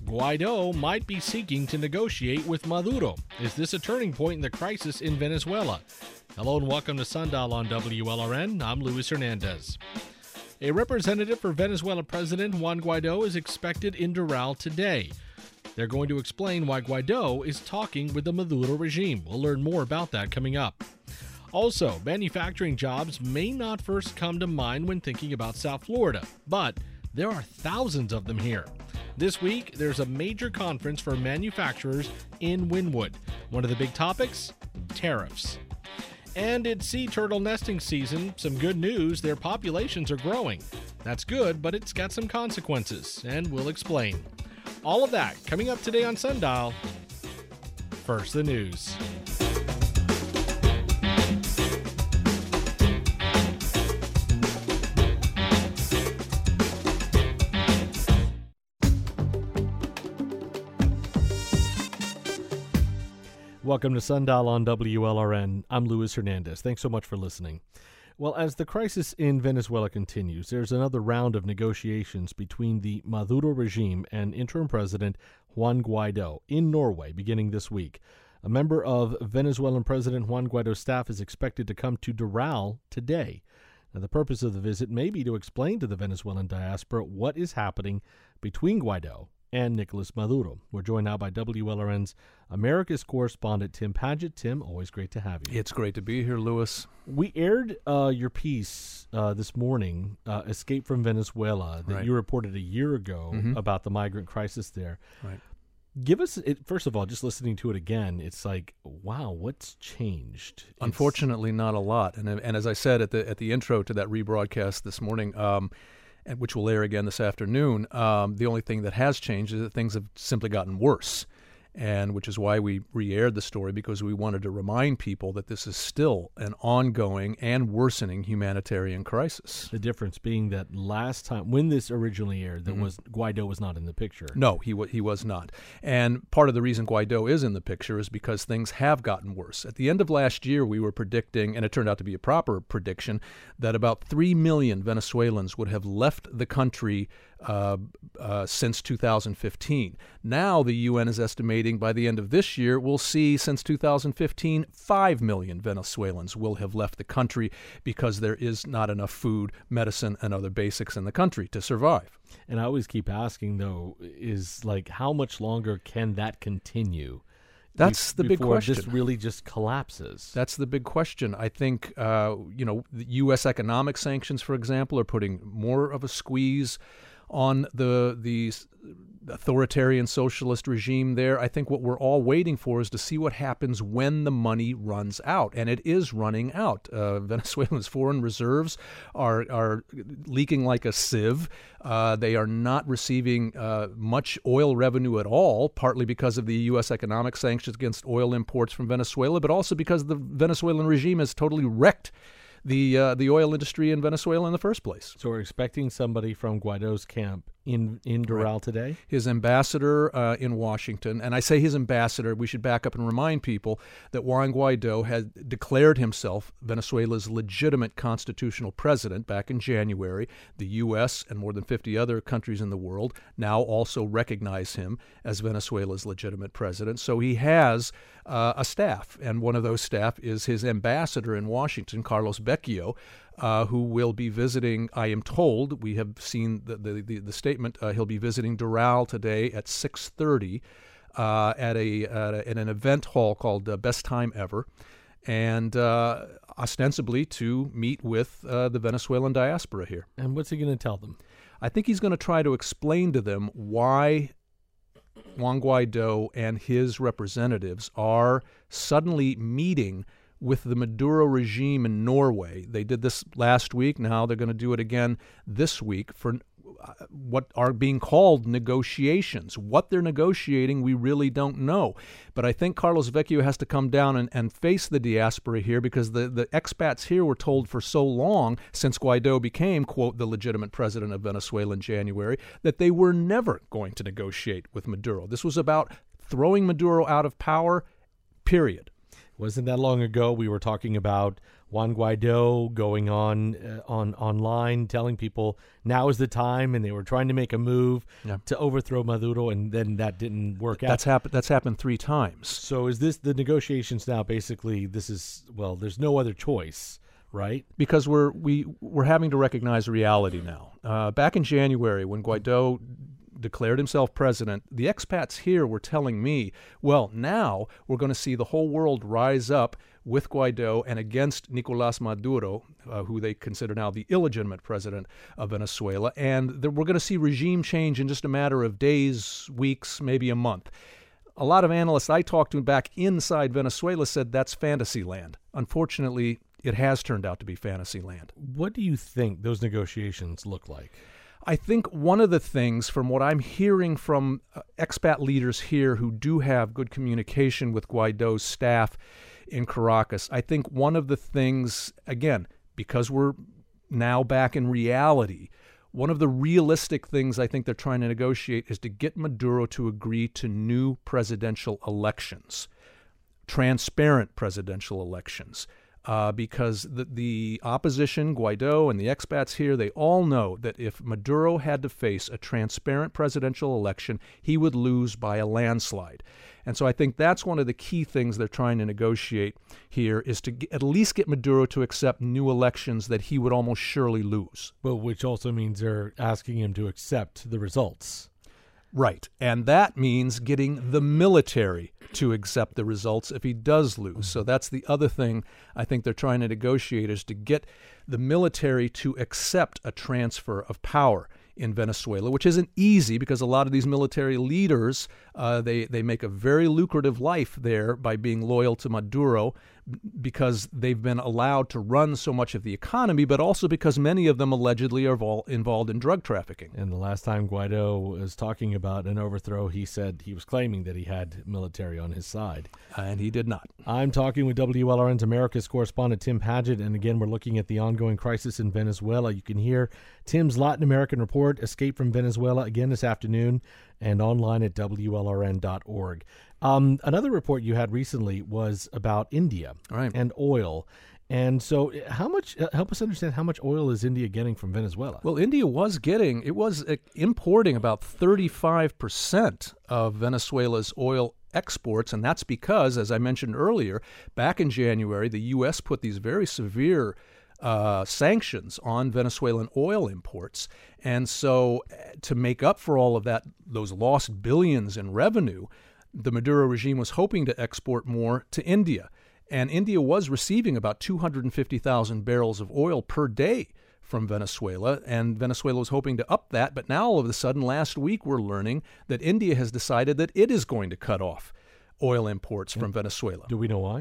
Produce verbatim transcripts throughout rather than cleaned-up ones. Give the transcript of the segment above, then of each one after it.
Guaido might be seeking to negotiate with Maduro. Is this a turning point in the crisis in Venezuela? Hello and welcome to Sundial on W L R N. I'm Luis Hernandez. A representative for Venezuela President Juan Guaido is expected in Doral today. They're going to explain why Guaido is talking with the Maduro regime. We'll learn more about that coming up. Also, manufacturing jobs may not first come to mind when thinking about South Florida, but there are thousands of them here. This week, there's a major conference for manufacturers in Wynwood. One of the big topics? Tariffs. And it's sea turtle nesting season. Some good news, their populations are growing. That's good, but it's got some consequences, and we'll explain. All of that coming up today on Sundial. First, the news. Welcome to Sundial on W L R N. I'm Luis Hernandez. Thanks so much for listening. Well, as the crisis in Venezuela continues, there's another round of negotiations between the Maduro regime and interim President Juan Guaido in Norway beginning this week. A member of Venezuelan President Juan Guaido's staff is expected to come to Doral today. Now, the purpose of the visit may be to explain to the Venezuelan diaspora what is happening between Guaido and Nicolas Maduro. We're joined now by W L R N's America's correspondent, Tim Padgett. Tim, always great to have you. It's great to be here, Louis. We aired uh, your piece uh, this morning, uh, Escape from Venezuela, that right. you reported a year ago mm-hmm. about the migrant crisis there. Right. Give us, it, first of all, just listening to it again, it's like, wow, what's changed? It's, Unfortunately, not a lot. And and as I said at the at the intro to that rebroadcast this morning, um, which will air again this afternoon, um, the only thing that has changed is that things have simply gotten worse, and which is why we re-aired the story, because we wanted to remind people that this is still an ongoing and worsening humanitarian crisis. The difference being that last time, when this originally aired, that mm-hmm. was Guaido was not in the picture. No, he, w- he was not. And part of the reason Guaido is in the picture is because things have gotten worse. At the end of last year, we were predicting, and it turned out to be a proper prediction, that about three million Venezuelans would have left the country Uh, uh, since two thousand fifteen. Now the U N is estimating by the end of this year, we'll see since two thousand fifteen, five million Venezuelans will have left the country because there is not enough food, medicine, and other basics in the country to survive. And I always keep asking, though, is like, how much longer can that continue? That's the big before question. This really just collapses. That's the big question. I think, uh, you know, the U S economic sanctions, for example, are putting more of a squeeze on the the authoritarian socialist regime there. I think what we're all waiting for is to see what happens when the money runs out, and it is running out. Uh, Venezuela's foreign reserves are are leaking like a sieve. Uh, they are not receiving uh, much oil revenue at all, partly because of the U S economic sanctions against oil imports from Venezuela, but also because the Venezuelan regime has totally wrecked the uh, the oil industry in Venezuela in the first place. So we're expecting somebody from Guaido's camp in, in Doral right. today? His ambassador uh, in Washington, and I say his ambassador, we should back up and remind people that Juan Guaido had declared himself Venezuela's legitimate constitutional president back in January. The U S and more than fifty other countries in the world now also recognize him as Venezuela's legitimate president. So he has uh, a staff, and one of those staff is his ambassador in Washington, Carlos Becchio, Uh, who will be visiting, I am told, we have seen the the, the, the statement, uh, he'll be visiting Doral today at six thirty uh, at, a, at, a, at an event hall called uh, Best Time Ever, and uh, ostensibly to meet with uh, the Venezuelan diaspora here. And what's he going to tell them? I think he's going to try to explain to them why Juan Guaido and his representatives are suddenly meeting with the Maduro regime in Norway. They did this last week. Now they're going to do it again this week for what are being called negotiations. What they're negotiating, we really don't know. But I think Carlos Becchio has to come down and, and face the diaspora here, because the, the expats here were told for so long, since Guaido became, quote, the legitimate president of Venezuela in January, that they were never going to negotiate with Maduro. This was about throwing Maduro out of power, period. Wasn't that long ago we were talking about Juan Guaido going on uh, on online telling people now is the time, and they were trying to make a move Yeah. to overthrow Maduro, and then that didn't work out. That's happened. That's happened three times. So is this the negotiations now? Basically, this is well. There's no other choice, right? Because we're we we're having to recognize reality now. Uh, back in January, when Guaido declared himself president, the expats here were telling me, well, now we're going to see the whole world rise up with Guaido and against Nicolás Maduro, uh, who they consider now the illegitimate president of Venezuela, and that we're going to see regime change in just a matter of days, weeks, maybe a month. A lot of analysts I talked to back inside Venezuela said that's fantasy land. Unfortunately, it has turned out to be fantasy land. What do you think those negotiations look like? I think one of the things, from what I'm hearing from uh, expat leaders here who do have good communication with Guaido's staff in Caracas, I think one of the things, again, because we're now back in reality, one of the realistic things I think they're trying to negotiate is to get Maduro to agree to new presidential elections, transparent presidential elections. Uh, because the, the opposition, Guaido and the expats here, they all know that if Maduro had to face a transparent presidential election, he would lose by a landslide. And so I think that's one of the key things they're trying to negotiate here, is to get, at least get Maduro to accept new elections that he would almost surely lose. But which also means they're asking him to accept the results. Right. And that means getting the military to accept the results if he does lose. So that's the other thing I think they're trying to negotiate, is to get the military to accept a transfer of power in Venezuela, which isn't easy because a lot of these military leaders, uh, they, they make a very lucrative life there by being loyal to Maduro, because they've been allowed to run so much of the economy, but also because many of them allegedly are vol- involved in drug trafficking. And the last time Guaido was talking about an overthrow, he said he was claiming that he had military on his side. And he did not. I'm talking with W L R N's America's correspondent Tim Padgett, and again, we're looking at the ongoing crisis in Venezuela. You can hear Tim's Latin American report, Escape from Venezuela, again this afternoon, and online at W L R N dot org. Um, another report you had recently was about India Right. and oil. And so how much, uh, help us understand how much oil is India getting from Venezuela? Well, India was getting, it was uh, importing about thirty-five percent of Venezuela's oil exports, and that's because, as I mentioned earlier, back in January, the U S put these very severe uh, sanctions on Venezuelan oil imports. And so uh, to make up for all of that, those lost billions in revenue, the Maduro regime was hoping to export more to India. And India was receiving about two hundred fifty thousand barrels of oil per day from Venezuela, and Venezuela was hoping to up that. But now, all of a sudden, last week, we're learning that India has decided that it is going to cut off oil imports from Venezuela. Do we know why?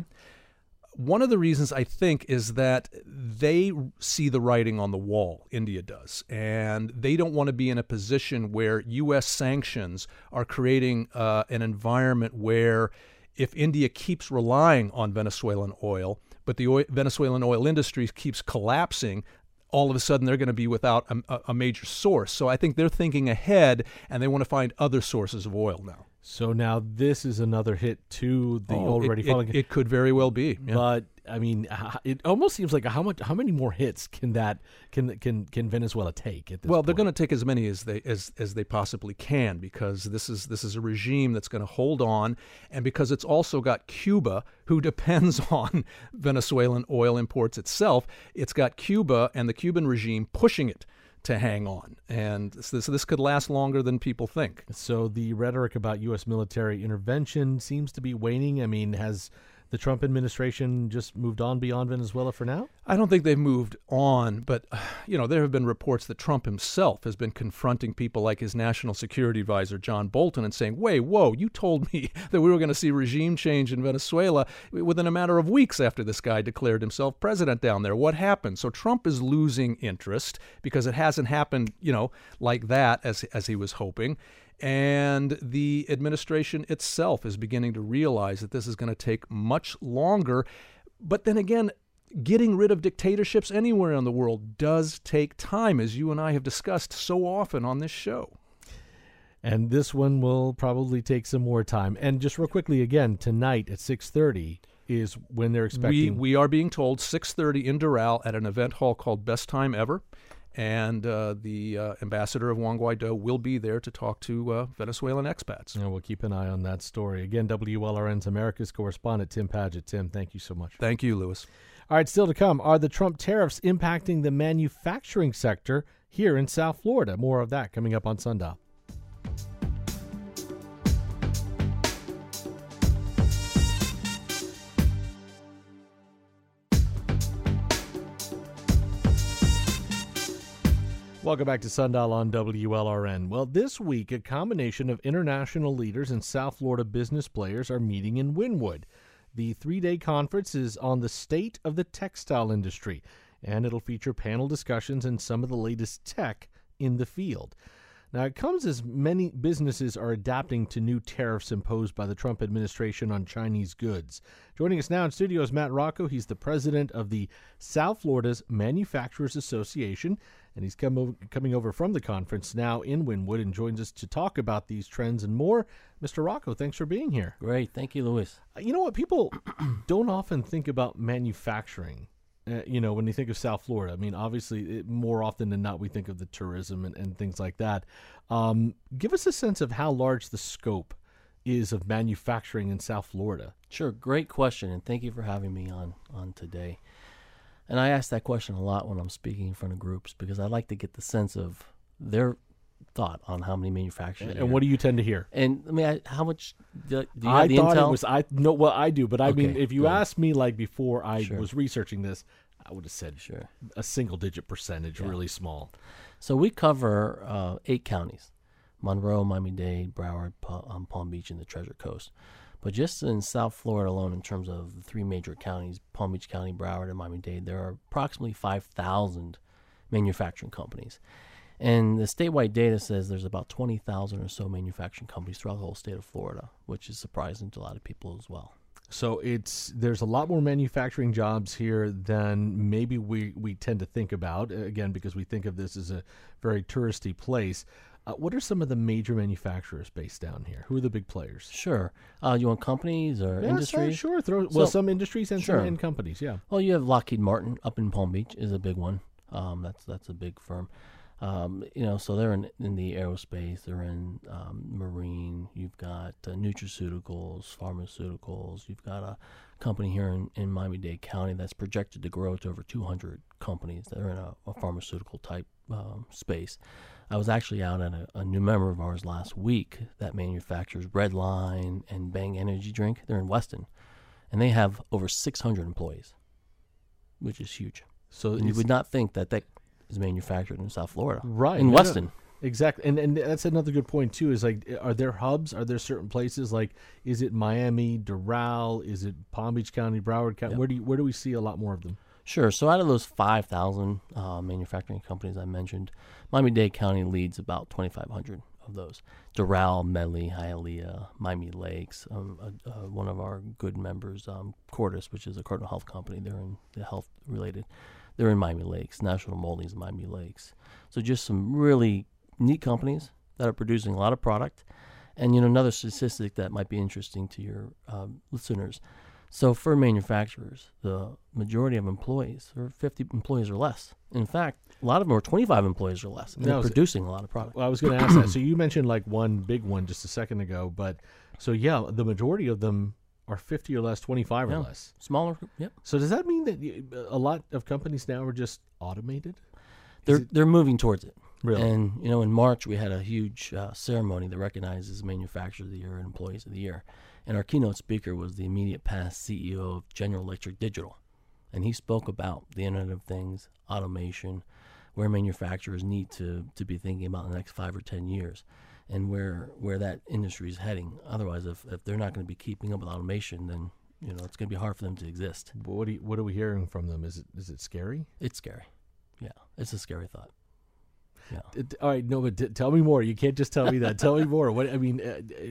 One of the reasons, I think, is that they see the writing on the wall, India does, and they don't want to be in a position where U S sanctions are creating uh, an environment where, if India keeps relying on Venezuelan oil, but the oil, Venezuelan oil industry keeps collapsing, all of a sudden they're going to be without a, a major source. So I think they're thinking ahead, and they want to find other sources of oil now. So now this is another hit to the Oh, already it, falling. It, it could very well be. Yeah. But I mean, h- it almost seems like how much, how many more hits can that can can can Venezuela take at this Well, point? they're going to take as many as they as as they possibly can, because this is this is a regime that's going to hold on, and because it's also got Cuba, who depends on Venezuelan oil imports itself. It's got Cuba and the Cuban regime pushing it to hang on, and this this could last longer than people think. So the rhetoric about U S military intervention seems to be waning. I mean, has the Trump administration just moved on beyond Venezuela for now? I don't think they've moved on, but, you know, there have been reports that Trump himself has been confronting people like his national security advisor, John Bolton, and saying, wait, whoa, you told me that we were going to see regime change in Venezuela within a matter of weeks after this guy declared himself president down there. What happened? So Trump is losing interest because it hasn't happened, you know, like that as as he was hoping. And the administration itself is beginning to realize that this is going to take much longer. But then again, getting rid of dictatorships anywhere in the world does take time, as you and I have discussed so often on this show. And this one will probably take some more time. And just real quickly, again, tonight at six thirty, is when they're We, expecting. we are being told six thirty in Doral at an event hall called Best Time Ever. And uh, the uh, ambassador of Juan Guaido will be there to talk to uh, Venezuelan expats. And we'll keep an eye on that story. Again, W L R N's America's correspondent, Tim Padgett. Tim, thank you so much. Thank you, Lewis. All right, still to come. Are the Trump tariffs impacting the manufacturing sector here in South Florida? More of that coming up on Sundial. Welcome back to Sundial on W L R N. Well, this week, a combination of international leaders and South Florida business players are meeting in Wynwood. The three-day conference is on the state of the textile industry, and it'll feature panel discussions and some of the latest tech in the field. Now, it comes as many businesses are adapting to new tariffs imposed by the Trump administration on Chinese goods. Joining us now in studio is Matt Rocco. He's the president of the South Florida's Manufacturers Association, and he's come over, coming over from the conference now in Wynwood and joins us to talk about these trends and more. Mister Rocco, thanks for being here. Great. Thank you, Louis. You know what? People don't often think about manufacturing. Uh, you know, when you think of South Florida, I mean, obviously, it, more often than not, we think of the tourism and, and things like that. Um, give us a sense of how large the scope is of manufacturing in South Florida. Sure. Great question, and thank you for having me on, on today. And I ask that question a lot when I'm speaking in front of groups because I like to get the sense of their thought on how many manufacturers. And what do you tend to hear? And I mean, I, how much do, do you I have the thought intel? it was, I know what I do, but I Okay, mean, if you good. asked me like before I Sure. was researching this, I would have said Sure. a single digit percentage, Yeah. really small. So we cover uh, eight counties: Monroe, Miami-Dade, Broward, Pa- um, Palm Beach, and the Treasure Coast. But just in South Florida alone, in terms of the three major counties, Palm Beach County, Broward, and Miami-Dade, there are approximately five thousand manufacturing companies. And the statewide data says there's about twenty thousand or so manufacturing companies throughout the whole state of Florida, which is surprising to a lot of people as well. So it's there's a lot more manufacturing jobs here than maybe we, we tend to think about, again, because we think of this as a very touristy place. Uh, what are some of the major manufacturers based down here? Who are the big players? Sure. Uh, you want companies or Yeah, industries? Sure, sure. Throw, well, So- some industries and Sure. some and companies, yeah. Well, you have Lockheed Martin up in Palm Beach is a big one. Um, that's that's a big firm. Um, you know, so they're in, in the aerospace, they're in um, marine. You've got uh, nutraceuticals, pharmaceuticals. You've got a company here in, in Miami-Dade County that's projected to grow to over two hundred companies that are in a, a pharmaceutical type um, space. I was actually out at a, a new member of ours last week that manufactures Redline and Bang Energy Drink. They're in Weston, and they have over six hundred employees, which is huge. So And you it's- would not think that that is manufactured in South Florida, right in no, no. Weston. Exactly, and and that's another good point too. Is like, are there hubs? Are there certain places like, is it Miami, Doral? Is it Palm Beach County, Broward County? Yep. Where do you, where do we see a lot more of them? Sure. So out of those five thousand uh, manufacturing companies I mentioned, Miami-Dade County leads about twenty-five hundred of those. Doral, Medley, Hialeah, Miami Lakes. Um, uh, uh, one of our good members, um, Cordis, which is a Cardinal Health company. They're in the health related. They're in Miami Lakes. National Moldings, Miami Lakes. So just some really neat companies that are producing a lot of product. And, you know, another statistic that might be interesting to your um, listeners. So for manufacturers, the majority of employees are fifty employees or less. In fact, a lot of them are twenty-five employees or less, and That they're was- producing a lot of product. Well, I was going to ask that. So you mentioned like one big one just a second ago, but so yeah, the majority of them are fifty or less, twenty-five Yeah. or less. Smaller, yep. So does that mean that you, a lot of companies now are just automated? They're it- they're moving towards it. Really? And, you know, in March, we had a huge uh, ceremony that recognizes manufacturers of the year and employees of the year. And our keynote speaker was the immediate past C E O of General Electric Digital. And he spoke about the Internet of Things, automation, where manufacturers need to, to be thinking about in the next five or ten years, and where where that industry is heading. Otherwise, if, if they're not going to be keeping up with automation, then, you know, it's going to be hard for them to exist. What do you, what are we hearing from them? Is it is it scary? It's scary. Yeah, it's a scary thought. Yeah. It- all right, no, but t- tell me more. You can't just tell me that. Tell me more. What I mean, uh, uh,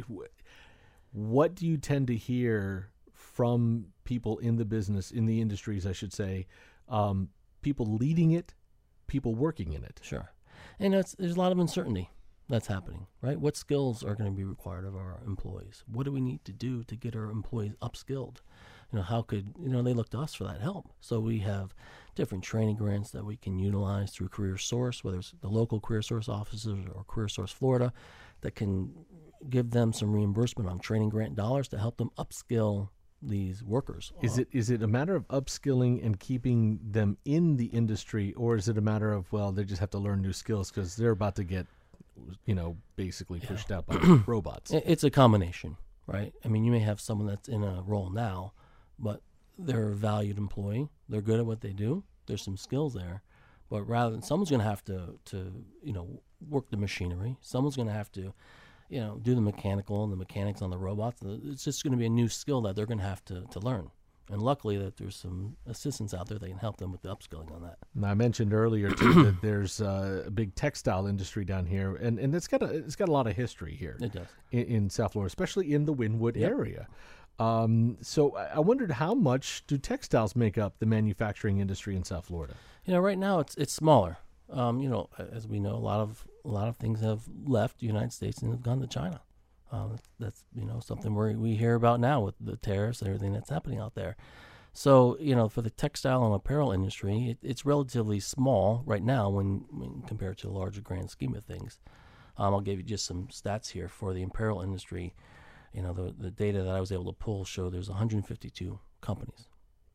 wh- what do you tend to hear from people in the business, in the industries, I should say, um, people leading it, people working in it? Sure. And it's, there's a lot of uncertainty that's happening, right? What skills are going to be required of our employees? What do we need to do to get our employees upskilled? You know, how could, you know, they look to us for that help. So we have different training grants that we can utilize through Career Source, whether it's the local Career Source offices or Career Source Florida, that can give them some reimbursement on training grant dollars to help them upskill these workers. Is it is it a matter of upskilling and keeping them in the industry, or is it a matter of, well, they just have to learn new skills because they're about to get, you know, basically pushed Yeah. out by robots? It- It's a combination, right? I mean, you may have someone that's in a role now, but they're a valued employee. They're good at what they do. There's some skills there. But rather than someone's going to have to, to, you know, work the machinery. Someone's going to have to, you know, do the mechanical and the mechanics on the robots. It's just going to be a new skill that they're going to have to, to learn. And luckily that there's some assistants out there that can help them with the upskilling on that. And I mentioned earlier too that there's uh, a big textile industry down here, and, and it's got a it's got a lot of history here It does. in, in South Florida, especially in the Wynwood Yep. area. Um, so I I wondered, how much do textiles make up the manufacturing industry in South Florida? You know, right now it's it's smaller. Um, you know, as we know, a lot of a lot of things have left the United States and have gone to China. Um, that's you know something we we hear about now with the tariffs and everything that's happening out there. So you know, for the textile and apparel industry, it, it's relatively small right now when, when compared to the larger grand scheme of things. Um, I'll give you just some stats here for the apparel industry. You know, the the data that I was able to pull show there's one hundred fifty-two companies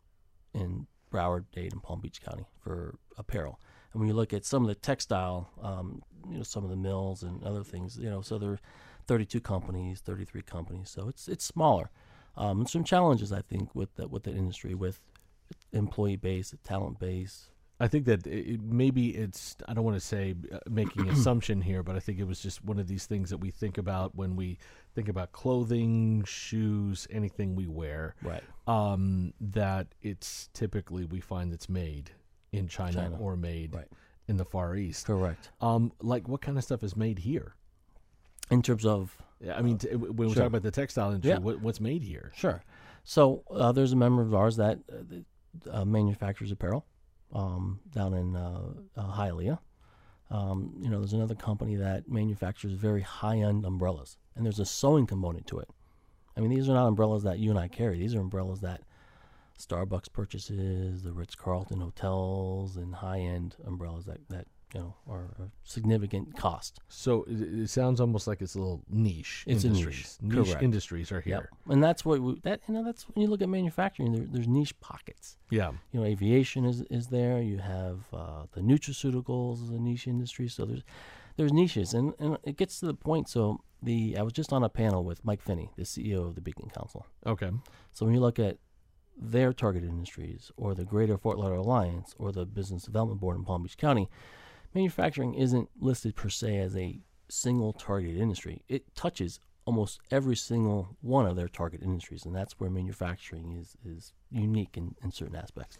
in Broward, Dade, and Palm Beach County for apparel. And when you look at some of the textile, um, you know, some of the mills and other things, you know, so there are thirty-two companies, thirty-three companies. So it's it's smaller. Um, and some challenges, I think, with the, with the industry, with employee base, talent base. I think that it, maybe it's, I don't want to say uh, making an assumption here, but I think it was just one of these things that we think about when we think about clothing, shoes, anything we wear, Right. um, that it's typically, we find it's made in China, China. or made Right. in the Far East. Correct. Um, like what kind of stuff is made here? In terms of Yeah, I mean, t- when we Sure. talk about the textile industry, Yeah. what, what's made here? Sure. So uh, there's a member of ours that uh, uh, manufactures apparel um, down in uh, uh, Hialeah. Um, you know, there's another company that manufactures very high-end umbrellas, and there's a sewing component to it. I mean, these are not umbrellas that you and I carry. These are umbrellas that Starbucks purchases, the Ritz-Carlton hotels, and high-end umbrellas that, that you know, are a significant cost. So it, it sounds almost like it's a little niche. It's a industries. niche. Niche Correct. industries are here. Yep. And that's what we, that you know that's when you look at manufacturing, there, there's niche pockets. Yeah. You know, aviation is, is there. You have uh, the nutraceuticals is a niche industry. So there's there's niches, and, and it gets to the point. So the I was just on a panel with Mike Finney, the C E O of the Beacon Council. Okay. So when you look at their target industries, or the Greater Fort Lauderdale Alliance, or the Business Development Board in Palm Beach County, manufacturing isn't listed per se as a single targeted industry. It touches almost every single one of their target industries, and that's where manufacturing is, is unique in, in certain aspects.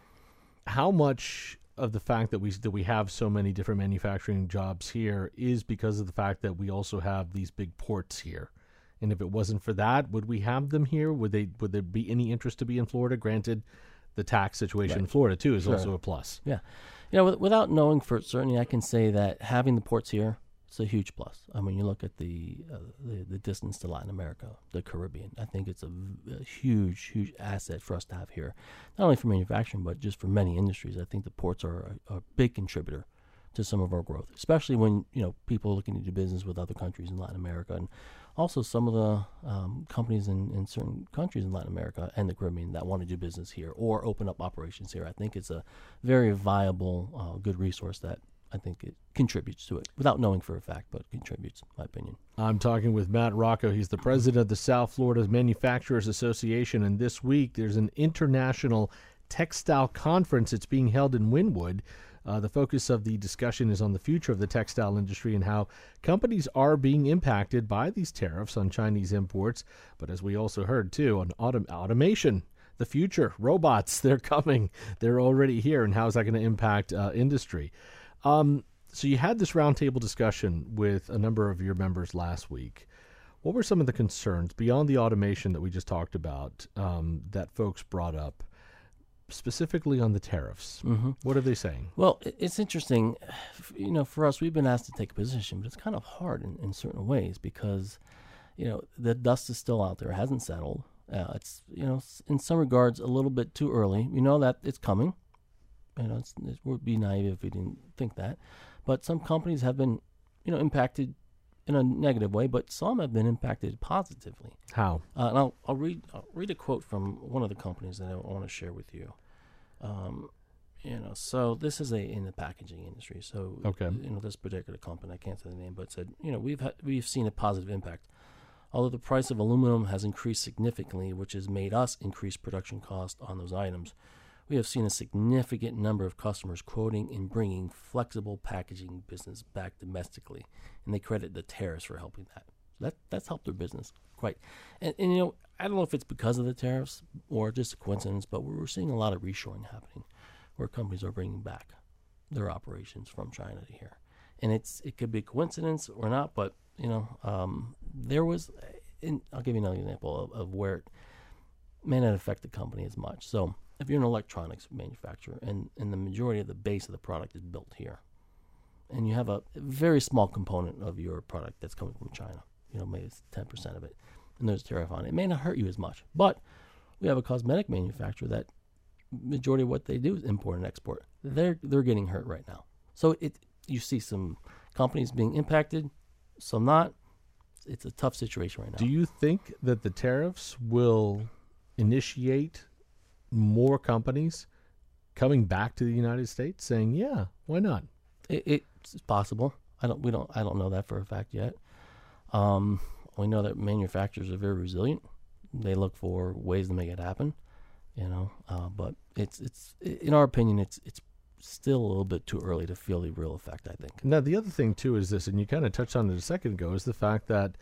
How much of the fact that we that we have so many different manufacturing jobs here is because of the fact that we also have these big ports here? And if it wasn't for that, would we have them here? Would they? Would there be any interest to be in Florida? Granted, the tax situation in Right. Florida too is Sure. also a plus. Yeah. You know, with, without knowing for certain, I can say that having the ports here, it's a huge plus. I mean, you look at the, uh, the the distance to Latin America, the Caribbean. I think it's a, v- a huge, huge asset for us to have here, not only for manufacturing, but just for many industries. I think the ports are a, a big contributor to some of our growth, especially when, you know, people are looking to do business with other countries in Latin America, and also some of the um, companies in, in certain countries in Latin America and the Caribbean that want to do business here or open up operations here. I think it's a very viable, uh, good resource that I think it contributes to it, without knowing for a fact, but contributes, in my opinion. I'm talking with Matt Rocco. He's the president of the South Florida Manufacturers Association, and this week there's an international textile conference. It's being held in Wynwood. Uh, the focus of the discussion is on the future of the textile industry and how companies are being impacted by these tariffs on Chinese imports. But as we also heard, too, on autom- automation, the future, robots, they're coming. They're already here, and how is that going to impact uh, industry? Um, so you had this roundtable discussion with a number of your members last week. What were some of the concerns beyond the automation that we just talked about um, that folks brought up, specifically on the tariffs? Mm-hmm. What are they saying? Well, i- it's interesting. You know, for us, we've been asked to take a position, but it's kind of hard in, in certain ways because, you know, the dust is still out there. It hasn't settled. Uh, it's, you know, s- in some regards a little bit too early. We know that it's coming. You know, it's, it would be naive if we didn't think that. But some companies have been, you know, impacted in a negative way, but some have been impacted positively. How? Uh, and I'll, I'll read I'll read a quote from one of the companies that I want to share with you. Um, you know, so this is a in the packaging industry. So, Okay. you know, this particular company, I can't say the name, but said, you know, we've ha- we've seen a positive impact. Although the price of aluminum has increased significantly, which has made us increase production cost on those items, we have seen a significant number of customers quoting and bringing flexible packaging business back domestically, and they credit the tariffs for helping that. That that's helped their business quite. And, and you know, I don't know if it's because of the tariffs or just a coincidence, but we're seeing a lot of reshoring happening, where companies are bringing back their operations from China to here, and it's it could be a coincidence or not, but you know, um, there was. In, I'll give you another example of, of where it may not affect the company as much. So, if you're an electronics manufacturer and, and the majority of the base of the product is built here, and you have a very small component of your product that's coming from China, you know, maybe it's ten percent of it, and there's a tariff on it, it may not hurt you as much. But we have a cosmetic manufacturer that majority of what they do is import and export. They're they're getting hurt right now. So it you see some companies being impacted, some not. It's a tough situation right now. Do you think that the tariffs will initiate more companies coming back to the United States saying, yeah, why not? It, it's possible. I don't. We don't. I don't know that for a fact yet. Um, we know that manufacturers are very resilient. They look for ways to make it happen. You know, uh, but it's it's in our opinion, it's it's still a little bit too early to feel the real effect, I think. Now, the other thing, too, is this, and you kind of touched on it a second ago, is the fact that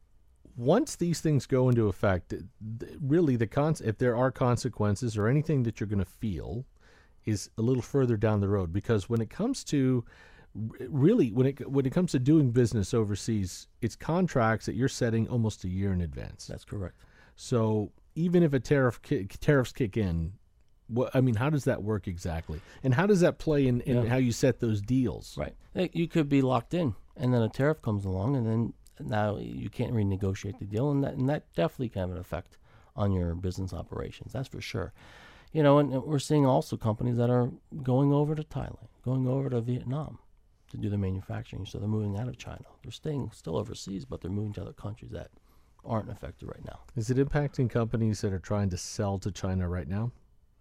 once these things go into effect, th- really, the cons- if there are consequences or anything that you're going to feel is a little further down the road. Because when it comes to, really, when it when it comes to doing business overseas, it's contracts that you're setting almost a year in advance. That's correct. So even if a tariff ki- tariffs kick in, what, I mean, how does that work exactly? And how does that play in, in Yeah. how you set those deals? Right. Hey, you could be locked in, and then a tariff comes along, and then now you can't renegotiate the deal, and that and that definitely can have an effect on your business operations. That's for sure. You know, and, and we're seeing also companies that are going over to Thailand, going over to Vietnam to do their manufacturing. So they're moving out of China. They're staying still overseas, but they're moving to other countries that aren't affected right now. Is it impacting companies that are trying to sell to China right now?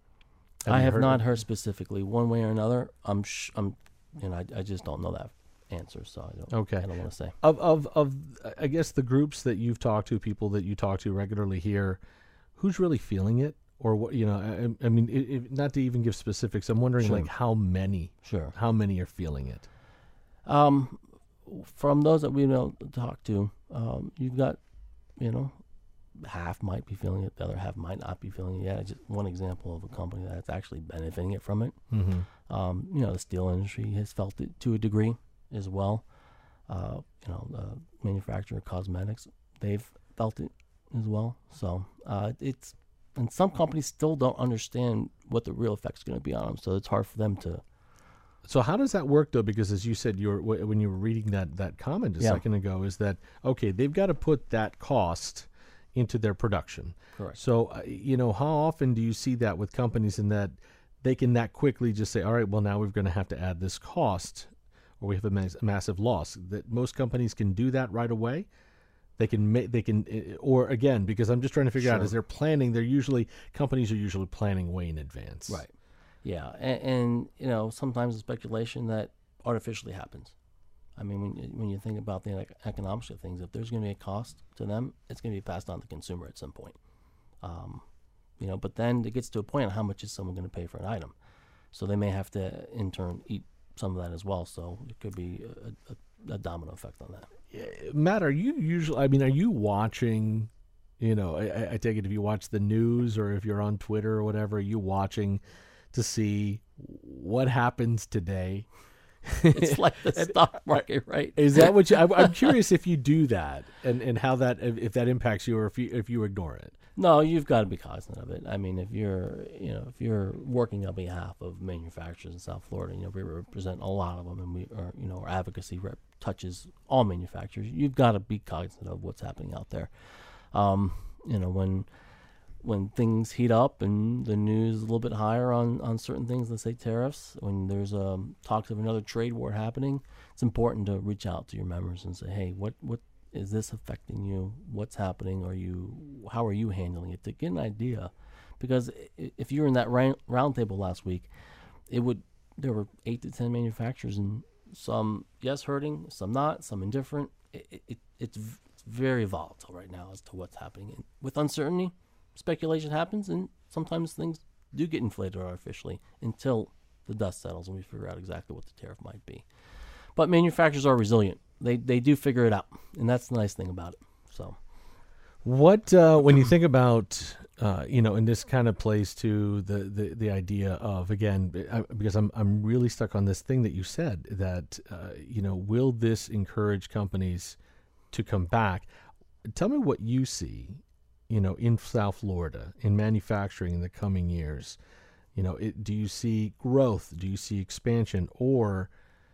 I you have heard not of- heard specifically one way or another. I'm, sh- I'm, you know, I, I just don't know that answer, so I don't. Okay. I don't want to say. Of, of, of, I guess the groups that you've talked to, people that you talk to regularly here, who's really feeling it? Or what, you know, I, I mean, it, it, not to even give specifics, I'm wondering Sure. like how many, Sure. how many are feeling it? Um, from those that we know talk to, um, you've got, you know, half might be feeling it, the other half might not be feeling it yet. Just one example of a company that's actually benefiting it from it. Mm-hmm. Um, you know, the steel industry has felt it to a degree as well. Uh, you know, the manufacturer of cosmetics, they've felt it as well. So uh, it's, and some companies still don't understand what the real effect's going to be on them. So it's hard for them to. So how does that work though? Because as you said, you were, wh- when you were reading that, that comment a Yeah. second ago, is that, okay, they've got to put that cost into their production. Correct. So, uh, you know, how often do you see that with companies in that they can that quickly just say, all right, well, now we're going to have to add this cost or we have a, mass- a massive loss? That most companies can do that right away. They can make, they can, uh, or again, because I'm just trying to figure out, Sure. as they're planning, they're usually, companies are usually planning way in advance. Right. Yeah, and, and you know, sometimes the speculation that artificially happens. I mean, when you, when you think about the ec- economics of things, if there's going to be a cost to them, it's going to be passed on to the consumer at some point. Um, you know, but then it gets to a point of how much is someone going to pay for an item, so they may have to in turn eat some of that as well. So it could be a, a, a domino effect on that. Matt, are you usually, I mean, are you watching, you know, I, I take it if you watch the news or if you're on Twitter or whatever, are you watching to see what happens today? It's like the stock market, right? Is that what you, I, I'm curious if you do that and, and how that, if, if that impacts you or if you, if you ignore it. No, you've got to be cognizant of it. I mean, if you're, you know, if you're working on behalf of manufacturers in South Florida, you know, we represent a lot of them, and we are, you know, our advocacy rep touches all manufacturers. You've got to be cognizant of what's happening out there. Um, you know, when when things heat up and the news is a little bit higher on, on certain things, let's say tariffs, when there's um, talks of another trade war happening, it's important to reach out to your members and say, hey, what, what is this affecting you? What's happening? Are you, how are you handling it? To get an idea. Because if you were in that round, round table last week, it would, there were eight to ten manufacturers, and some, yes, hurting, some not, some indifferent. It, it, it's very volatile right now as to what's happening. And with uncertainty, speculation happens, and sometimes things do get inflated artificially until the dust settles and we figure out exactly what the tariff might be. But manufacturers are resilient. They they do figure it out, and that's the nice thing about it. So, what uh, when you think about uh, you know, and this kind of plays to the, the, the idea of, again, I, because I'm I'm really stuck on this thing that you said that uh, you know, will this encourage companies to come back? Tell me what you see, you know, in South Florida, in manufacturing in the coming years. You know, it, do you see growth? Do you see expansion? Or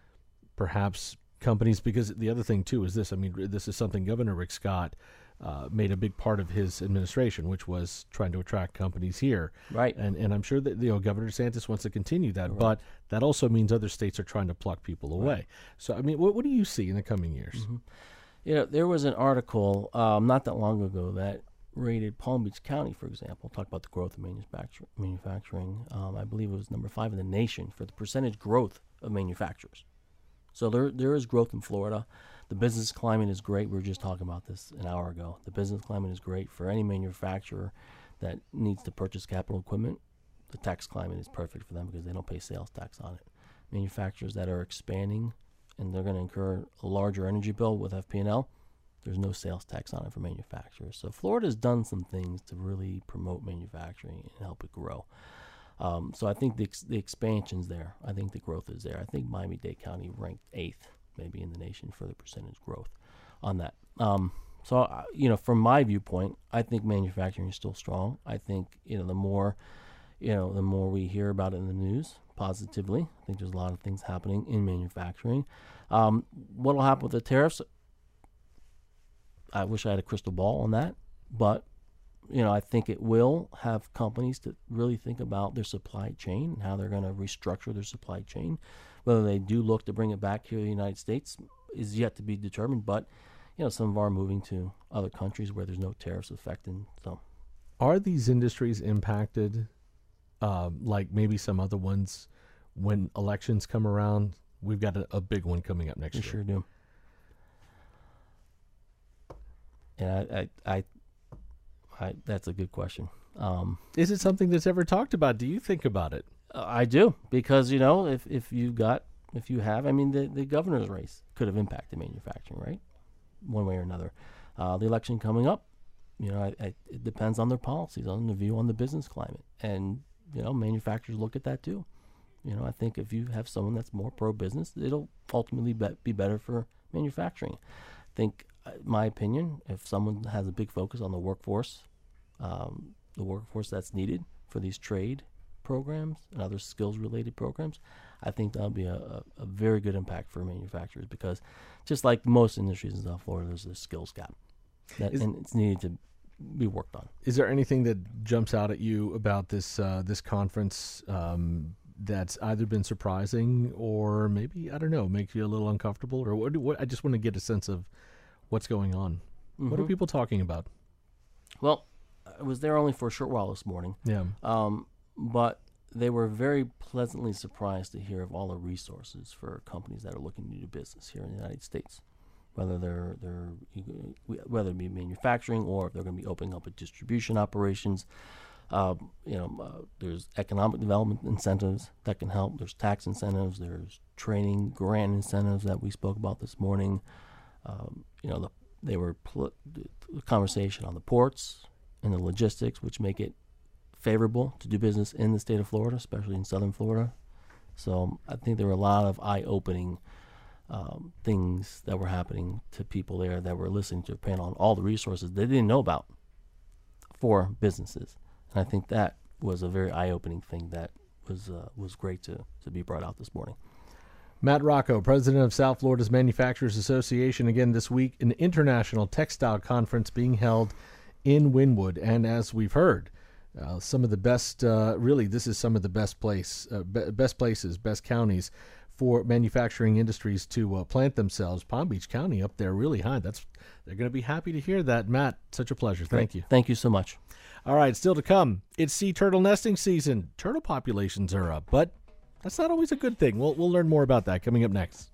perhaps companies, because the other thing, too, is this. I mean, this is something Governor Rick Scott uh, made a big part of his administration, which was trying to attract companies here. Right. And and I'm sure that, you know, Governor DeSantis wants to continue that. Right. But that also means other states are trying to pluck people away. Right. So, I mean, what, what do you see in the coming years? Mm-hmm. You know, there was an article um, not that long ago that rated Palm Beach County, for example, talk about the growth of manufacturing. manufacturing. Um, I believe it was number five in the nation for the percentage growth of manufacturers. So there there is growth in Florida. The business climate is great. We were just talking about this an hour ago. The business climate is great for any manufacturer that needs to purchase capital equipment. The tax climate is perfect for them because they don't pay sales tax on it. Manufacturers that are expanding and they're going to incur a larger energy bill with F P and L, there's no sales tax on it for manufacturers. So Florida's done some things to really promote manufacturing and help it grow. Um, so I think the, ex- the expansion's there. I think the growth is there. I think Miami-Dade County ranked eighth maybe in the nation for the percentage growth on that. Um, so, uh, you know, from my viewpoint, I think manufacturing is still strong. I think, you know, the more, you know, the more we hear about it in the news positively, I think there's a lot of things happening in manufacturing. Um, what will happen with the tariffs? I wish I had a crystal ball on that, but you know, I think it will have companies to really think about their supply chain and how they're going to restructure their supply chain. Whether they do look to bring it back here to the United States is yet to be determined, but you know, some of are moving to other countries where there's no tariffs affecting. So, are these industries impacted, uh, like maybe some other ones, when elections come around? We've got a, a big one coming up next we year. Sure do. And I, I, I, I, that's a good question. Um, Is it something that's ever talked about? Do you think about it? uh, I do, because you know, if if you got, if you have, I mean, the the governor's race could have impacted manufacturing, right, one way or another. Uh, the election coming up, you know, I, I, it depends on their policies, on the view on the business climate, and you know, manufacturers look at that too. You know, I think if you have someone that's more pro-business, it'll ultimately be, be better for manufacturing. I think, uh, my opinion, if someone has a big focus on the workforce, um, the workforce that's needed for these trade programs and other skills-related programs, I think that'll be a, a, a very good impact for manufacturers, because just like most industries in South Florida, there's a skills gap, that, Is, and it's needed to be worked on. Is there anything that jumps out at you about this uh, this conference um, that's either been surprising or maybe, I don't know, makes you a little uncomfortable? Or what, what, I just want to get a sense of what's going on. Mm-hmm. What are people talking about? Well, I was there only for a short while this morning. Yeah. Um, but they were very pleasantly surprised to hear of all the resources for companies that are looking to do business here in the United States, whether they're they're whether it be manufacturing or if they're going to be opening up a distribution operations. Uh, you know, uh, there's economic development incentives that can help. There's tax incentives. There's training grant incentives that we spoke about this morning. Um, you know, the, they were pl- the conversation on the ports and the logistics, which make it favorable to do business in the state of Florida, especially in southern Florida. So I think there were a lot of eye-opening um, things that were happening to people there that were listening to a panel on all the resources they didn't know about for businesses. And I think that was a very eye-opening thing that was uh, was great to, to be brought out this morning. Matt Rocco, president of South Florida's Manufacturers Association, again this week, an international textile conference being held in Wynwood. And as we've heard, Uh, some of the best, uh, really, this is some of the best place, uh, be- best places, best counties for manufacturing industries to uh, plant themselves. Palm Beach County up there really high. That's they're going to be happy to hear that. Matt, such a pleasure. Thank Great. you. Thank you so much. All right, still to come. It's sea turtle nesting season. Turtle populations are up, but that's not always a good thing. We'll we'll learn more about that coming up next.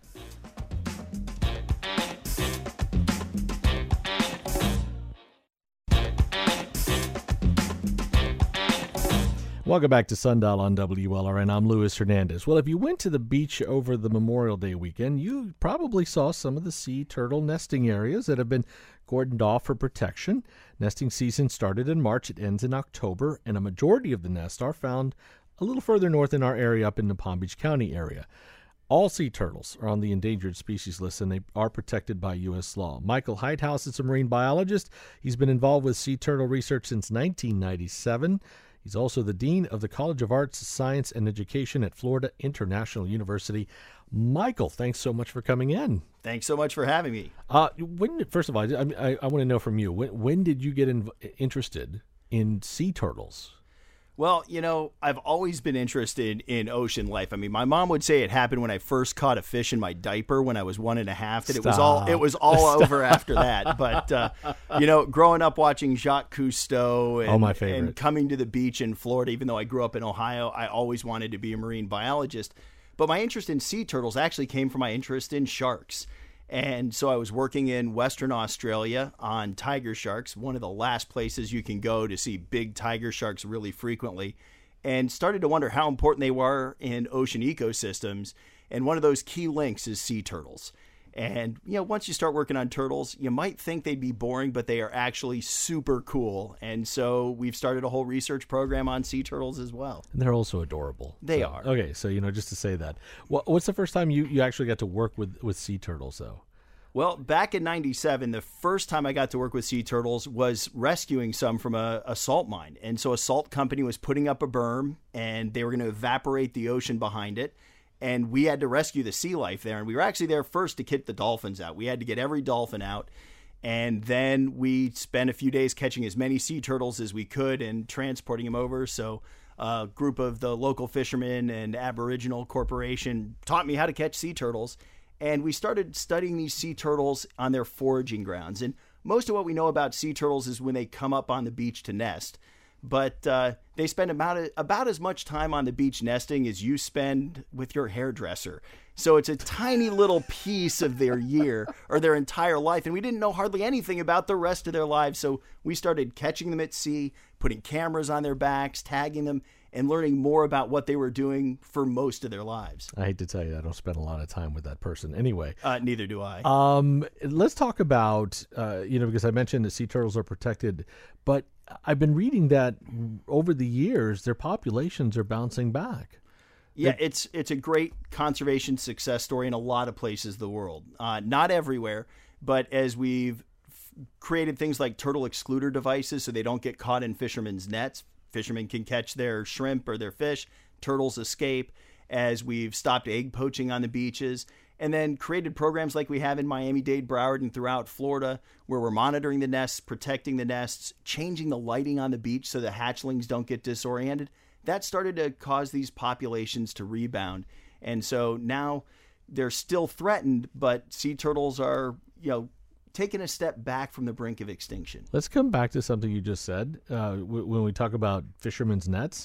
Welcome back to Sundial on W L R N. I'm Luis Hernandez. Well, if you went to the beach over the Memorial Day weekend, you probably saw some of the sea turtle nesting areas that have been cordoned off for protection. Nesting season started in March. It ends in October, and a majority of the nests are found a little further north in our area, up in the Palm Beach County area. All sea turtles are on the endangered species list, and they are protected by U S law. Michael Heithaus is a marine biologist. He's been involved with sea turtle research since nineteen ninety-seven. He's also the Dean of the College of Arts, Science, and Education at Florida International University. Michael, thanks so much for coming in. Thanks so much for having me. Uh, when, first of all, I, I, I want to know from you, when, when did you get in, interested in sea turtles? Well, you know, I've always been interested in ocean life. I mean, my mom would say it happened when I first caught a fish in my diaper when I was one and a half. That it was all it was all over after that. But uh, you know, growing up watching Jacques Cousteau and, oh, my favorite. and coming to the beach in Florida, even though I grew up in Ohio, I always wanted to be a marine biologist. But my interest in sea turtles actually came from my interest in sharks. And so I was working in Western Australia on tiger sharks, one of the last places you can go to see big tiger sharks really frequently, and started to wonder how important they were in ocean ecosystems. And one of those key links is sea turtles. And, you know, once you start working on turtles, you might think they'd be boring, but they are actually super cool. And so we've started a whole research program on sea turtles as well. And they're also adorable. They so, are. Okay, so, you know, just to say that. Well, what's the first time you, you actually got to work with, with sea turtles, though? Well, back in ninety-seven, the first time I got to work with sea turtles was rescuing some from a, a salt mine. And so a salt company was putting up a berm, and they were going to evaporate the ocean behind it. And we had to rescue the sea life there. And we were actually there first to get the dolphins out. We had to get every dolphin out. And then we spent a few days catching as many sea turtles as we could and transporting them over. So a group of the local fishermen and Aboriginal Corporation taught me how to catch sea turtles. And we started studying these sea turtles on their foraging grounds. And most of what we know about sea turtles is when they come up on the beach to nest. But uh, they spend about, about as much time on the beach nesting as you spend with your hairdresser. So it's a tiny little piece of their year or their entire life. And we didn't know hardly anything about the rest of their lives. So we started catching them at sea, putting cameras on their backs, tagging them, and learning more about what they were doing for most of their lives. I hate to tell you, I don't spend a lot of time with that person. Anyway. Uh, neither do I. Um, let's talk about, uh, you know, because I mentioned that sea turtles are protected, but I've been reading that over the years, their populations are bouncing back. Yeah, it's it's a great conservation success story in a lot of places of the world. Uh, not everywhere, but as we've f- created things like turtle excluder devices so they don't get caught in fishermen's nets, fishermen can catch their shrimp or their fish, turtles escape, as we've stopped egg poaching on the beaches, and then created programs like we have in Miami-Dade, Broward, and throughout Florida, where we're monitoring the nests, protecting the nests, changing the lighting on the beach so the hatchlings don't get disoriented. That started to cause these populations to rebound. And so now they're still threatened, but sea turtles are, you know, taking a step back from the brink of extinction. Let's come back to something you just said. Uh, w- when we talk about fishermen's nets,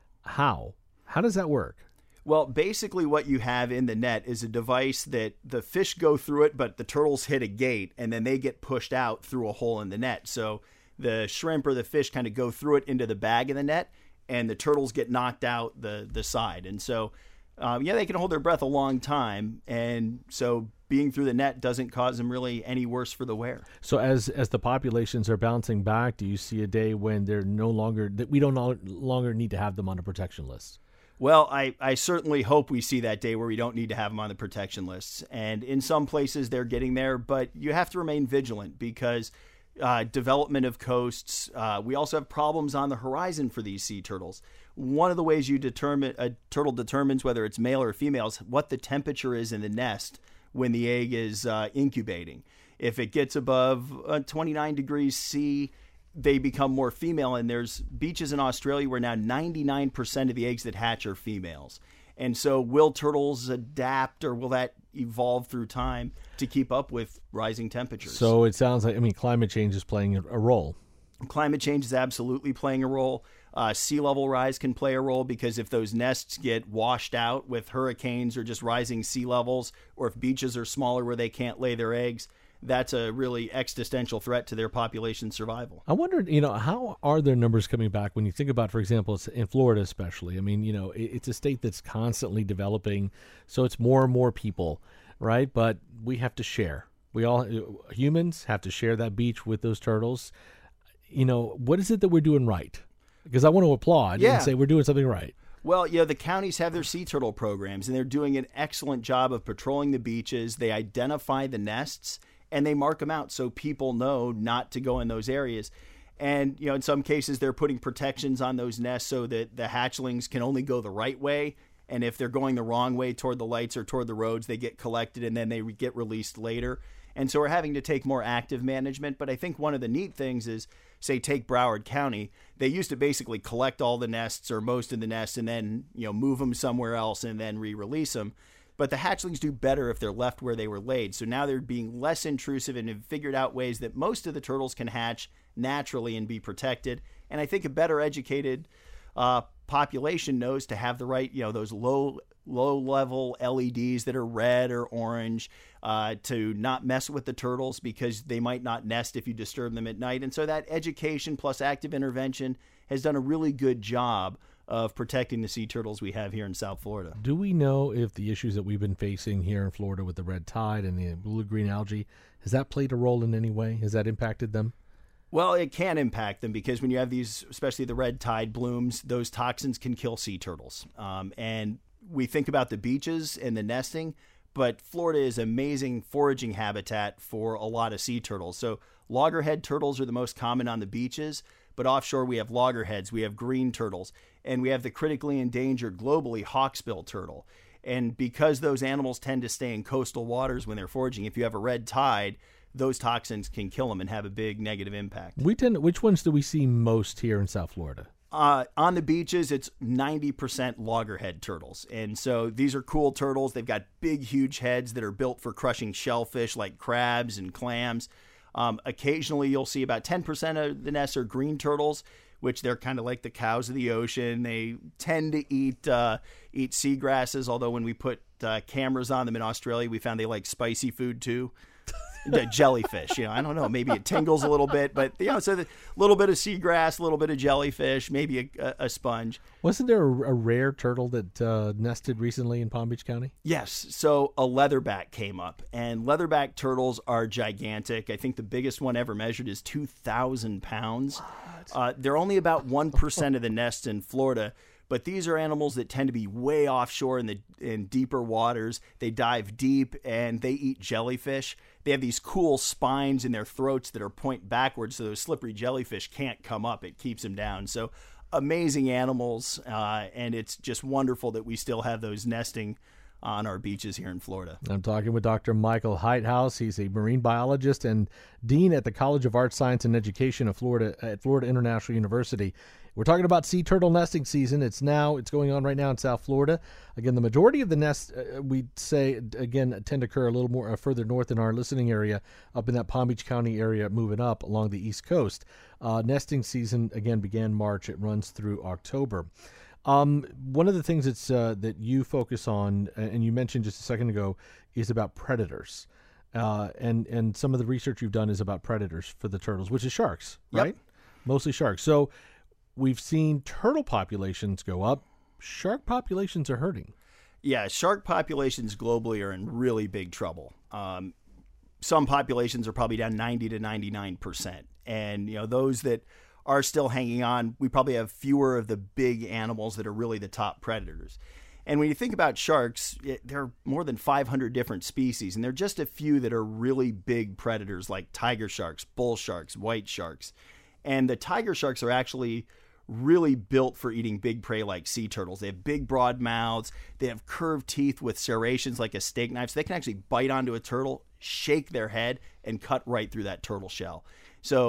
how? How does that work? Well, basically what you have in the net is a device that the fish go through it, but the turtles hit a gate, and then they get pushed out through a hole in the net. So the shrimp or the fish kind of go through it into the bag in the net, and the turtles get knocked out the, the side. And so, um, yeah, they can hold their breath a long time, and so being through the net doesn't cause them really any worse for the wear. So as as the populations are bouncing back, do you see a day when they're no longer, that we don't no longer need to have them on a protection list? Well, I, I certainly hope we see that day where we don't need to have them on the protection lists. And in some places they're getting there, but you have to remain vigilant because uh, development of coasts, uh, we also have problems on the horizon for these sea turtles. One of the ways you determine a turtle determines whether it's male or female is what the temperature is in the nest when the egg is uh, incubating. If it gets above uh, twenty-nine degrees C, they become more female. And there's beaches in Australia where now ninety-nine percent of the eggs that hatch are females. And so will turtles adapt, or will that evolve through time to keep up with rising temperatures? So it sounds like, I mean, climate change is playing a role. Climate change is absolutely playing a role. Uh, sea level rise can play a role, because if those nests get washed out with hurricanes or just rising sea levels, or if beaches are smaller where they can't lay their eggs, that's a really existential threat to their population survival. I wondered, you know, how are their numbers coming back when you think about, for example, in Florida especially? I mean, you know, it's a state that's constantly developing, so it's more and more people, right? But we have to share. We all, humans have to share that beach with those turtles. You know, what is it that we're doing right? Because I want to applaud yeah. and say we're doing something right. Well, you know, the counties have their sea turtle programs, and they're doing an excellent job of patrolling the beaches. They identify the nests, and they mark them out so people know not to go in those areas. And, you know, in some cases, they're putting protections on those nests so that the hatchlings can only go the right way. And if they're going the wrong way toward the lights or toward the roads, they get collected and then they get released later. And so we're having to take more active management. But I think one of the neat things is, say, take Broward County. They used to basically collect all the nests or most of the nests and then, you know, move them somewhere else and then re-release them. But the hatchlings do better if they're left where they were laid. So now they're being less intrusive and have figured out ways that most of the turtles can hatch naturally and be protected. And I think a better educated uh, population knows to have the right, you know, those low low level L E Ds that are red or orange, uh, to not mess with the turtles because they might not nest if you disturb them at night. And so that education plus active intervention has done a really good job of protecting the sea turtles we have here in South Florida. Do we know if the issues that we've been facing here in Florida with the red tide and the blue-green algae, has that played a role in any way? Has that impacted them? Well, it can impact them, because when you have these, especially the red tide blooms, those toxins can kill sea turtles. Um, and we think about the beaches and the nesting, but Florida is amazing foraging habitat for a lot of sea turtles. So loggerhead turtles are the most common on the beaches, but offshore we have loggerheads, we have green turtles, and we have the critically endangered globally hawksbill turtle. And because those animals tend to stay in coastal waters when they're foraging, if you have a red tide, those toxins can kill them and have a big negative impact. We tend, which ones do we see most here in South Florida? Uh, on the beaches, it's ninety percent loggerhead turtles. And so these are cool turtles. They've got big, huge heads that are built for crushing shellfish like crabs and clams. Um, occasionally, you'll see about ten percent of the nests are green turtles, which they're kind of like the cows of the ocean. They tend to eat uh, eat seagrasses, although when we put uh, cameras on them in Australia, we found they like spicy food too. The jellyfish, you know, I don't know, maybe it tingles a little bit, but, you know, so a little bit of seagrass, a little bit of jellyfish, maybe a, a, a sponge. Wasn't there a, a rare turtle that uh, nested recently in Palm Beach County? Yes. So a leatherback came up, and leatherback turtles are gigantic. I think the biggest one ever measured is two thousand pounds. Uh, they're only about one percent of the nests in Florida. But these are animals that tend to be way offshore in the in deeper waters. They dive deep and they eat jellyfish. They have these cool spines in their throats that are point backwards, so those slippery jellyfish can't come up. It keeps them down. So amazing animals, uh, and it's just wonderful that we still have those nesting on our beaches here in Florida. I'm talking with Doctor Michael Heithaus. He's a marine biologist and dean at the College of Arts, Science, and Education of Florida at Florida International University. We're talking about sea turtle nesting season. It's now, it's going on right now in South Florida. Again, the majority of the nests, uh, we say, again, tend to occur a little more uh, further north in our listening area, up in that Palm Beach County area, moving up along the East Coast. Uh, nesting season, again, began March. It runs through October. Um, one of the things that's uh, that you focus on, and you mentioned just a second ago, is about predators. Uh, and, and some of the research you've done is about predators for the turtles, which is sharks, right? Yep. Mostly sharks. So we've seen turtle populations go up. Shark populations are hurting. Yeah, shark populations globally are in really big trouble. Um, some populations are probably down ninety to ninety-nine percent. And, you know, those that are still hanging on, we probably have fewer of the big animals that are really the top predators. And when you think about sharks, it, there are more than five hundred different species, and there are just a few that are really big predators like tiger sharks, bull sharks, white sharks. And the tiger sharks are actually really built for eating big prey like sea turtles. They have big, broad mouths. They have curved teeth with serrations like a steak knife. So they can actually bite onto a turtle, shake their head, and cut right through that turtle shell. So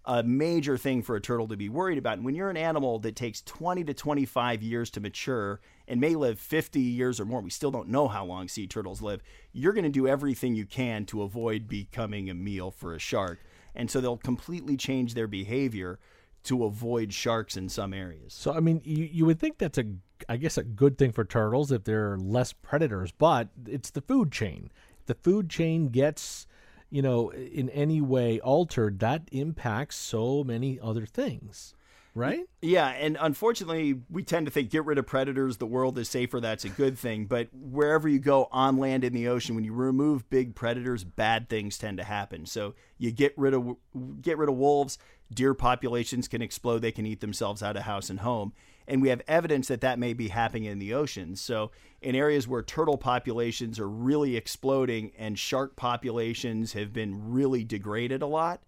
a major thing for a turtle to be worried about. And when you're an animal that takes twenty to twenty-five years to mature and may live fifty years or more, we still don't know how long sea turtles live, you're going to do everything you can to avoid becoming a meal for a shark. And so they'll completely change their behavior to avoid sharks in some areas. So, I mean, you, you would think that's, a, I guess, a good thing for turtles if there are less predators, but it's the food chain. If the food chain gets, you know, in any way altered, that impacts so many other things, right? Yeah, and unfortunately, we tend to think get rid of predators, the world is safer, that's a good thing. But wherever you go on land, in the ocean, when you remove big predators, bad things tend to happen. So you get rid of get rid of wolves, deer populations can explode, they can eat themselves out of house and home. And we have evidence that that may be happening in the oceans. So in areas where turtle populations are really exploding and shark populations have been really degraded a lot,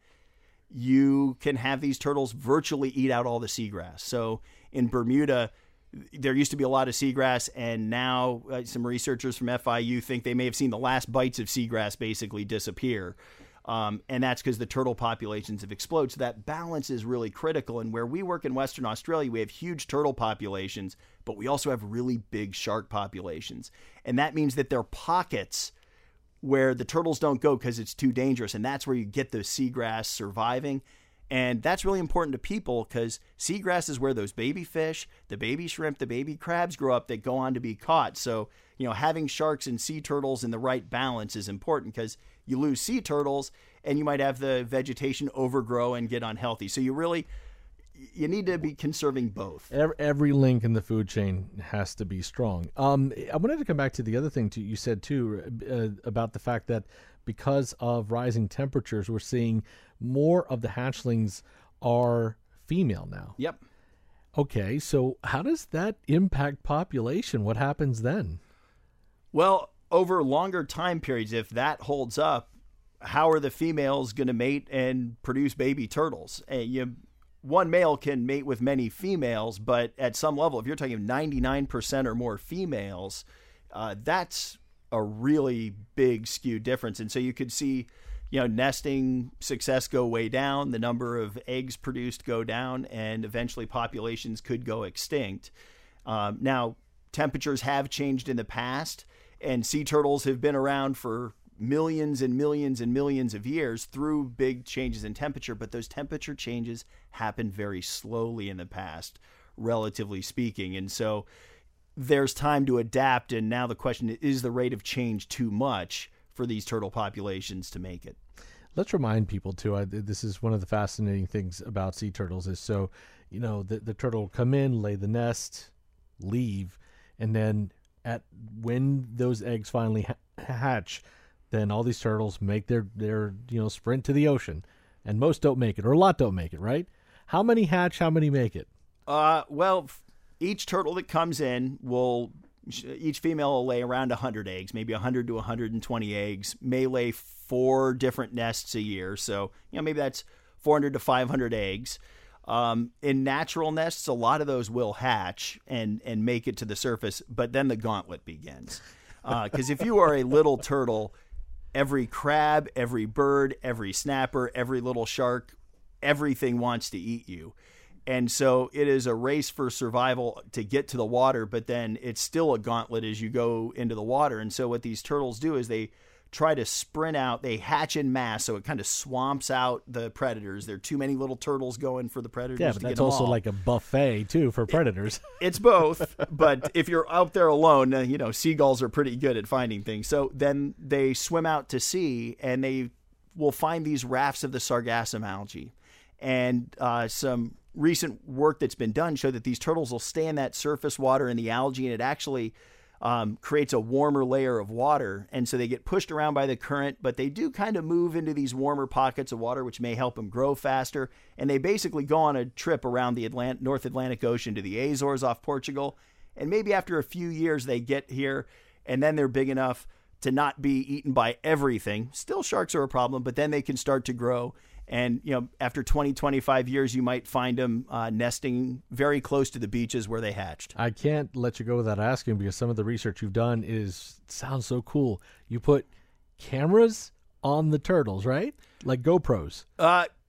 you can have these turtles virtually eat out all the seagrass. So in Bermuda, there used to be a lot of seagrass, and now uh, some researchers from F I U think they may have seen the last bites of seagrass basically disappear. Um, and that's because the turtle populations have exploded. So that balance is really critical. And where we work in Western Australia, we have huge turtle populations, but we also have really big shark populations. And that means that there are pockets where the turtles don't go because it's too dangerous. And that's where you get the seagrass surviving. And that's really important to people because seagrass is where those baby fish, the baby shrimp, the baby crabs grow up that go on to be caught. So, you know, having sharks and sea turtles in the right balance is important because you lose sea turtles and you might have the vegetation overgrow and get unhealthy. So you really, you need to be conserving both. Every, every link in the food chain has to be strong. Um, I wanted to come back to the other thing too, you said too uh, about the fact that because of rising temperatures, we're seeing more of the hatchlings are female now. Yep. Okay, so how does that impact population? What happens then? Well, over longer time periods, if that holds up, how are the females going to mate and produce baby turtles? And you, one male can mate with many females, but at some level, if you're talking ninety-nine percent or more females, uh, that's a really big skewed difference. And so you could see, you know, nesting success go way down, the number of eggs produced go down, and eventually populations could go extinct. Um, now, temperatures have changed in the past, and sea turtles have been around for millions and millions and millions of years through big changes in temperature, but those temperature changes happened very slowly in the past, relatively speaking. And so there's time to adapt, and now the question is, is the rate of change too much for these turtle populations to make it? Let's remind people too, I, this is one of the fascinating things about sea turtles is so, you know, the, the turtle will come in, lay the nest, leave, and then at when those eggs finally ha- hatch, then all these turtles make their, their, you know, sprint to the ocean, and most don't make it, or a lot don't make it, right? How many hatch, how many make it? Uh, well, each turtle that comes in will, each female will lay around one hundred eggs, maybe one hundred to one hundred twenty eggs, may lay four different nests a year. So, you know, maybe that's four hundred to five hundred eggs. Um, in natural nests, a lot of those will hatch and, and make it to the surface, but then the gauntlet begins. Because uh, if you are a little turtle, every crab, every bird, every snapper, every little shark, everything wants to eat you. And so it is a race for survival to get to the water, but then it's still a gauntlet as you go into the water. And so what these turtles do is they try to sprint out. They hatch in mass, so it kind of swamps out the predators. There are too many little turtles going for the predators. Yeah, but to that's get them also all. like a buffet, too, for predators. It's both, but if you're out there alone, uh, you know, seagulls are pretty good at finding things. So then they swim out to sea, and they will find these rafts of the sargassum algae. And uh, some recent work that's been done showed that these turtles will stay in that surface water in the algae, and it actually um, creates a warmer layer of water. And so they get pushed around by the current, but they do kind of move into these warmer pockets of water, which may help them grow faster. And they basically go on a trip around the Atlant- North Atlantic Ocean to the Azores off Portugal. And maybe after a few years, they get here, and then they're big enough to not be eaten by everything. Still, sharks are a problem, but then they can start to grow. And, you know, after twenty, twenty-five years, you might find them uh, nesting very close to the beaches where they hatched. I can't let you go without asking because some of the research you've done is sounds so cool. You put cameras on the turtles, right? Like GoPros. Uh,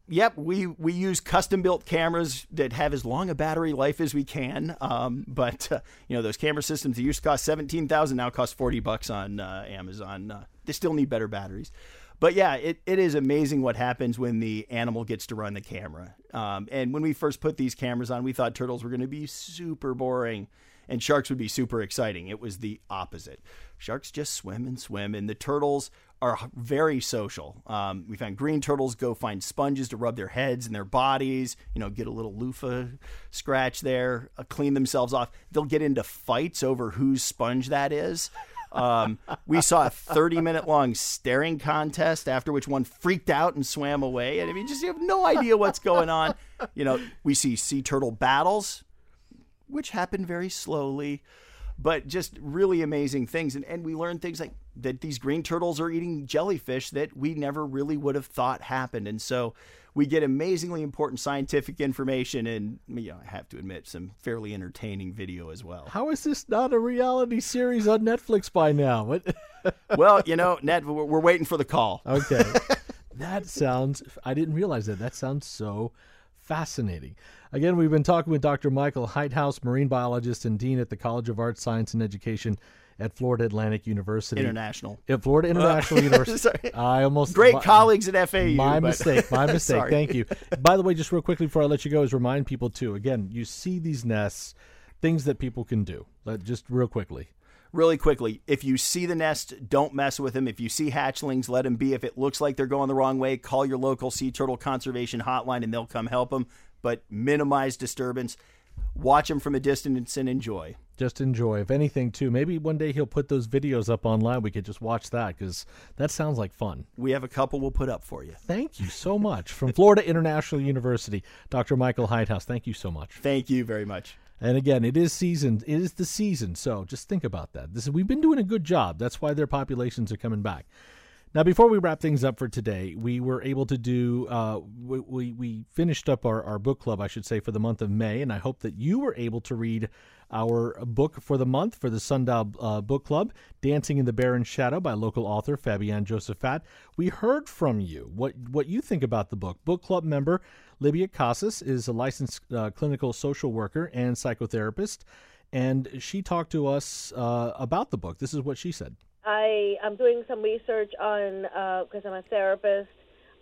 Yep, we, we use custom-built cameras that have as long a battery life as we can. Um, but, uh, you know, those camera systems that used to cost seventeen thousand dollars now cost forty bucks on uh, Amazon. Uh, they still need better batteries. But, yeah, it, it is amazing what happens when the animal gets to run the camera. Um, and when we first put these cameras on, we thought turtles were going to be super boring and sharks would be super exciting. It was the opposite. Sharks just swim and swim, and the turtles are very social. Um, we found green turtles go find sponges to rub their heads and their bodies, you know, get a little loofah scratch there, uh, clean themselves off. They'll get into fights over whose sponge that is. Um, we saw a thirty minute long staring contest after which one freaked out and swam away. And I mean, just you have no idea what's going on. You know, we see sea turtle battles, which happen very slowly, but just really amazing things. And, and we learned things like that these green turtles are eating jellyfish that we never really would have thought happened. And so we get amazingly important scientific information and, you know, I have to admit, some fairly entertaining video as well. How is this not a reality series on Netflix by now? What? Well, you know, Ned, we're, we're waiting for the call. Okay. That sounds, I didn't realize that. That sounds so fascinating. Again, we've been talking with Doctor Michael Heithaus, marine biologist and dean at the College of Arts, Science, and Education at Florida Atlantic University. International. At Florida International uh, University. Sorry. I almost Great my, colleagues at F A U. My but... mistake. My mistake. Thank you. By the way, just real quickly before I let you go, is remind people too. Again, you see these nests, things that people can do. Just real quickly. Really quickly, if you see the nest, don't mess with them. If you see hatchlings, let them be. If it looks like they're going the wrong way, call your local sea turtle conservation hotline and they'll come help them. But minimize disturbance. Watch them from a distance and enjoy. Just enjoy. If anything, too, maybe one day he'll put those videos up online. We could just watch that because that sounds like fun. We have a couple we'll put up for you. Thank you so much. From Florida International University, Doctor Michael Heithaus, thank you so much. Thank you very much. And again, it is season. It is the season, so just think about that. This is, we've been doing a good job. That's why their populations are coming back. Now, before we wrap things up for today, we were able to do, uh, we, we, we finished up our, our book club, I should say, for the month of May, and I hope that you were able to read our book for the month for the Sundial uh, Book Club, Dancing in the Barren Shadow by local author Fabienne Josephat. We heard from you, what, what you think about the book. Book club member Libya Casas is a licensed uh, clinical social worker and psychotherapist, and she talked to us uh, about the book. This is what she said. I am doing some research on, because uh, I'm a therapist,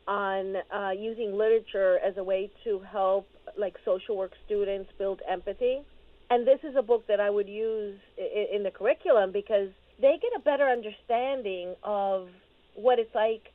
on uh, using literature as a way to help like social work students build empathy. And this is a book that I would use in, in the curriculum because they get a better understanding of what it's like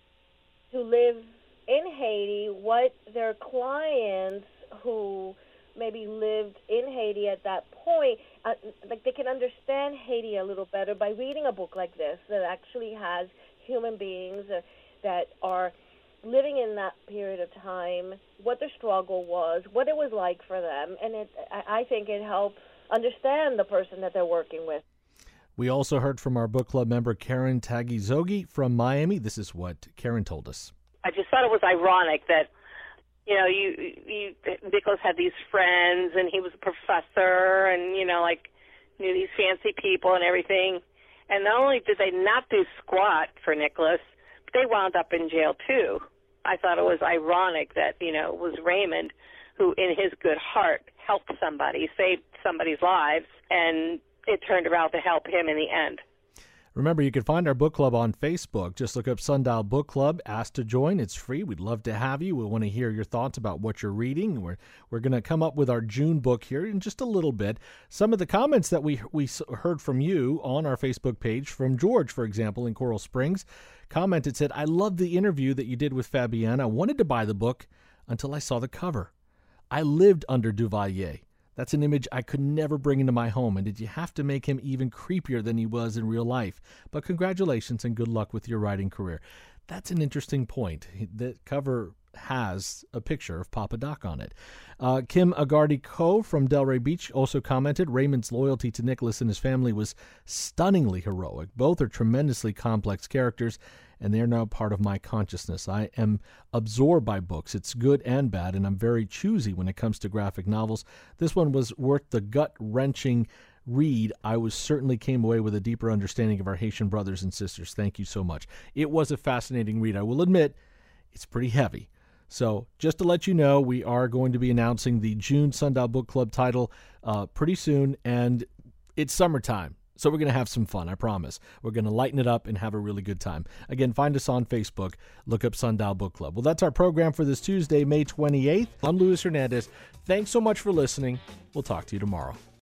to live in Haiti, what their clients who maybe lived in Haiti at that point, uh, like they can understand Haiti a little better by reading a book like this that actually has human beings uh, that are living in that period of time, what their struggle was, what it was like for them, and it, I, I think it helps understand the person that they're working with. We also heard from our book club member Karen Tagizogi from Miami. This is what Karen told us. I just thought it was ironic that You know, you, you, Nicholas had these friends, and he was a professor, and, you know, like, knew these fancy people and everything. And not only did they not do squat for Nicholas, but they wound up in jail, too. I thought it was ironic that, you know, it was Raymond who, in his good heart, helped somebody, saved somebody's lives, and it turned around to help him in the end. Remember, you can find our book club on Facebook. Just look up Sundial Book Club. Ask to join. It's free. We'd love to have you. We want to hear your thoughts about what you're reading. We're we're going to come up with our June book here in just a little bit. Some of the comments that we we heard from you on our Facebook page, from George, for example, in Coral Springs, commented, said, I love the interview that you did with Fabienne. I wanted to buy the book until I saw the cover. I lived under Duvalier. That's an image I could never bring into my home, and did you have to make him even creepier than he was in real life? But congratulations and good luck with your writing career. That's an interesting point. The cover has a picture of Papa Doc on it. Uh, Kim Agardi-Ko from Delray Beach also commented, Raymond's loyalty to Nicholas and his family was stunningly heroic. Both are tremendously complex characters, and they're now part of my consciousness. I am absorbed by books. It's good and bad, and I'm very choosy when it comes to graphic novels. This one was worth the gut-wrenching read. I was certainly came away with a deeper understanding of our Haitian brothers and sisters. Thank you so much. It was a fascinating read. I will admit, it's pretty heavy. So just to let you know, we are going to be announcing the June Sundial Book Club title uh, pretty soon, and it's summertime. So we're going to have some fun, I promise. We're going to lighten it up and have a really good time. Again, find us on Facebook. Look up Sundial Book Club. Well, that's our program for this Tuesday, May twenty-eighth. I'm Luis Hernandez. Thanks so much for listening. We'll talk to you tomorrow.